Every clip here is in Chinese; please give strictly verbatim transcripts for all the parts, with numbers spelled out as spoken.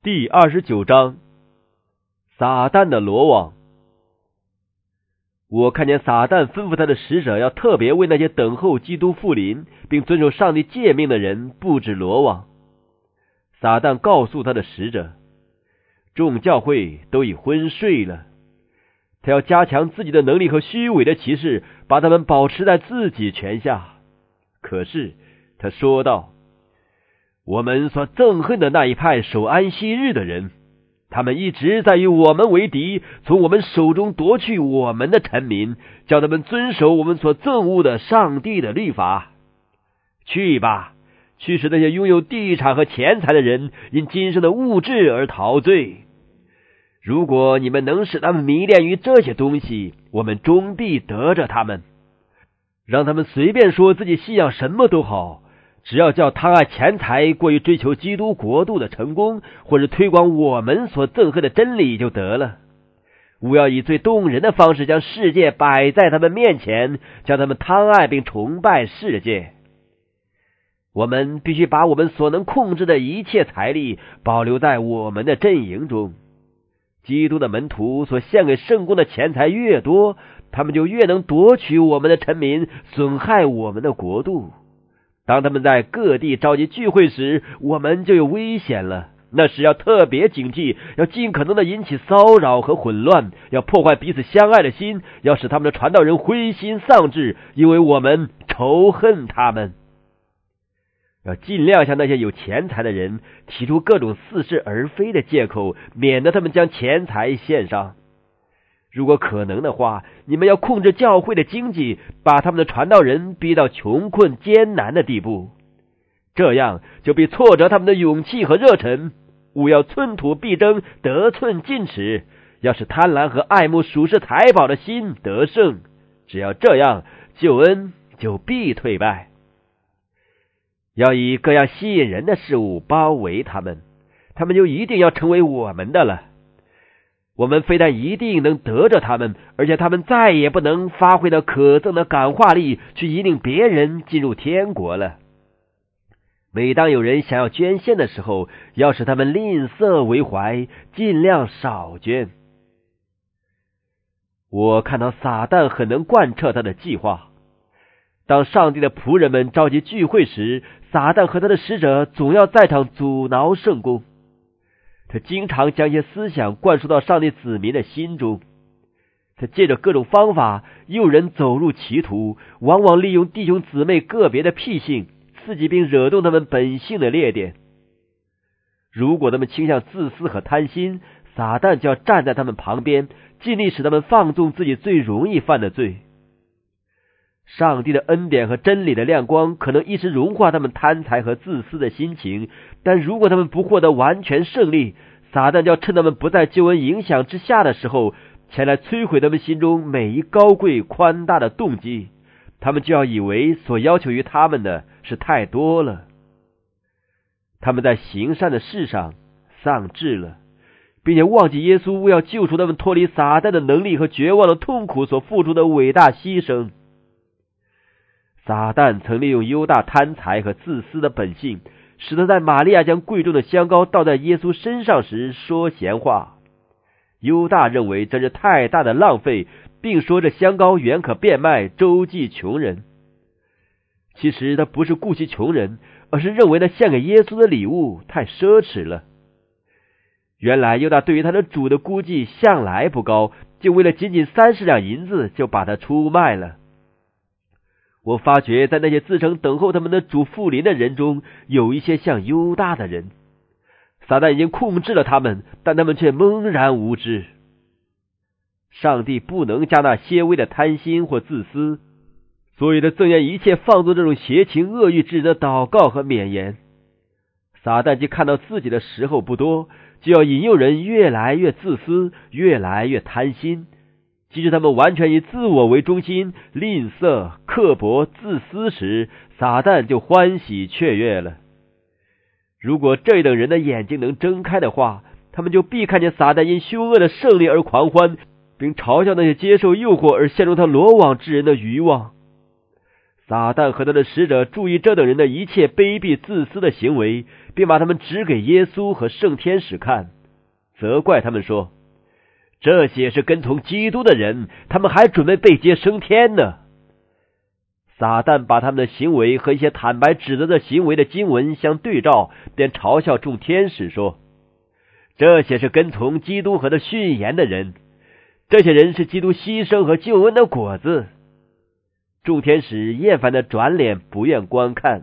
第二十九章，撒旦的罗网。我看见撒旦吩咐他的使者要特别为那些等候基督复临并遵守上帝诫命的人布置罗网。撒旦告诉他的使者，众教会都已昏睡了，他要加强自己的能力和虚伪的骑士，把他们保持在自己权下。可是他说道，我们所憎恨的那一派守安息日的人，他们一直在与我们为敌，从我们手中夺去我们的臣民，叫他们遵守我们所憎恶的上帝的律法。去吧，去使那些拥有地产和钱财的人因今生的物质而陶醉。如果你们能使他们迷恋于这些东西，我们终必得着他们。让他们随便说自己信仰什么都好，只要叫贪爱钱财过于追求基督国度的成功，或者推广我们所憎恨的真理就得了。务要以最动人的方式将世界摆在他们面前，叫他们贪爱并崇拜世界。我们必须把我们所能控制的一切财力保留在我们的阵营中。基督的门徒所献给圣公的钱财越多，他们就越能夺取我们的臣民，损害我们的国度。当他们在各地召集聚会时，我们就有危险了。那时要特别警惕，要尽可能的引起骚扰和混乱，要破坏彼此相爱的心，要使他们的传道人灰心丧志，因为我们仇恨他们。要尽量向那些有钱财的人提出各种似是而非的借口，免得他们将钱财献上。如果可能的话，你们要控制教会的经济，把他们的传道人逼到穷困艰难的地步，这样就必挫折他们的勇气和热忱。务要寸土必争，得寸进尺，要使贪婪和爱慕属世财宝的心得胜。只要这样，救恩就必退败。要以各样吸引人的事物包围他们，他们就一定要成为我们的了。我们非但一定能得着他们，而且他们再也不能发挥到可憎的感化力去引领别人进入天国了。每当有人想要捐献的时候，要使他们吝啬为怀，尽量少捐。我看到撒旦很能贯彻他的计划。当上帝的仆人们召集聚会时，撒旦和他的使者总要在场阻挠圣工。他经常将一些思想灌输到上帝子民的心中，他借着各种方法诱人走入歧途，往往利用弟兄姊妹个别的癖性，刺激并惹动他们本性的劣点。如果他们倾向自私和贪心，撒旦就要站在他们旁边，尽力使他们放纵自己最容易犯的罪。上帝的恩典和真理的亮光可能一时融化他们贪财和自私的心情，但如果他们不获得完全胜利，撒旦就要趁他们不在救恩影响之下的时候，前来摧毁他们心中每一高贵宽大的动机。他们就要以为所要求于他们的是太多了。他们在行善的事上丧志了，并且忘记耶稣为要救赎他们脱离撒旦的能力和绝望的痛苦所付出的伟大牺牲。撒旦曾利用犹大贪财和自私的本性，使得在玛利亚将贵重的香膏倒在耶稣身上时说闲话。犹大认为这是太大的浪费，并说这香膏原可变卖周济穷人。其实他不是顾惜穷人，而是认为那献给耶稣的礼物太奢侈了。原来犹大对于他的主的估计向来不高，就为了仅仅三十两银子就把他出卖了。我发觉在那些自称等候他们的主复临的人中，有一些像犹大的人。撒旦已经控制了他们，但他们却懵然无知。上帝不能加纳些微的贪心或自私，所以他憎厌一切放纵这种邪情恶欲之人的祷告和勉言。撒旦既看到自己的时候不多，就要引诱人越来越自私，越来越贪心。即使他们完全以自我为中心，吝啬、刻薄、自私时，撒旦就欢喜雀跃了。如果这等人的眼睛能睁开的话，他们就必看见撒旦因凶恶的胜利而狂欢，并嘲笑那些接受诱惑而陷入他罗网之人的愚妄。 撒旦和他的使者注意这等人的一切卑鄙自私的行为，并把他们指给耶稣和圣天使看，责怪他们说，这些是跟从基督的人，他们还准备被接升天呢。撒旦把他们的行为和一些坦白指责的行为的经文相对照，便嘲笑众天使说，这些是跟从基督和他训言的人，这些人是基督牺牲和救恩的果子。众天使厌烦的转脸，不愿观看。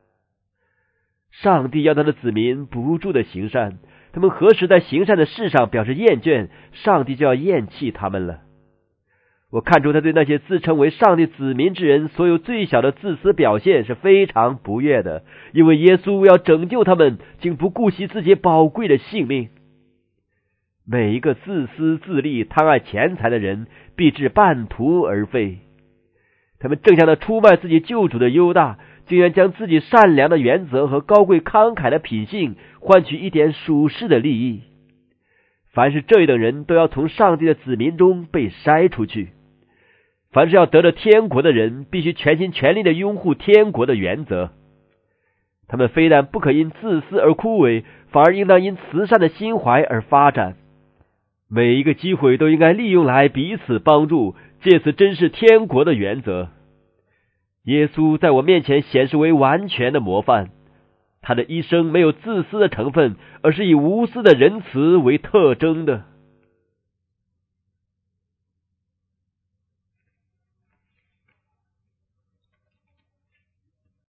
上帝要他的子民不住的行善，他们何时在行善的事上表示厌倦，上帝就要厌弃他们了。我看出他对那些自称为上帝子民之人所有最小的自私表现是非常不悦的，因为耶稣要拯救他们，竟不顾惜自己宝贵的性命。每一个自私自利、贪爱钱财的人，必至半途而废。他们正像那出卖自己救主的犹大，竟然将自己善良的原则和高贵慷慨的品性换取一点属世的利益。凡是这一等人，都要从上帝的子民中被筛出去。凡是要得着天国的人，必须全心全力的拥护天国的原则。他们非但不可因自私而枯萎，反而应当因慈善的心怀而发展。每一个机会都应该利用来彼此帮助，借此珍视天国的原则。耶稣在我面前显示为完全的模范，他的一生没有自私的成分，而是以无私的仁慈为特征的。